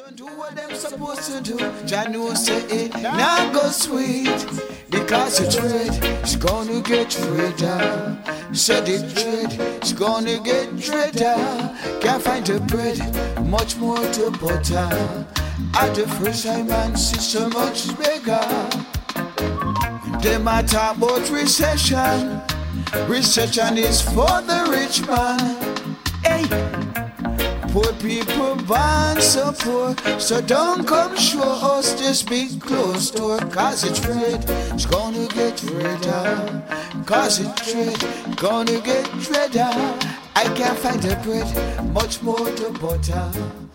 Do what them supposed to do. Jah know say it now go sweet. Because it's red, it's gonna get redder. Said it red, it's gonna get redder. Can't find the bread, much more to butter. At the first time man see so much bigger. They might talk about recession. Recession is for the rich man. Hey. Poor people born so poor, so don't come show us this big closed door. Cause it's red, it's gonna get redder. Cause it's red, gonna get redder. I can't find the bread, much more to butter.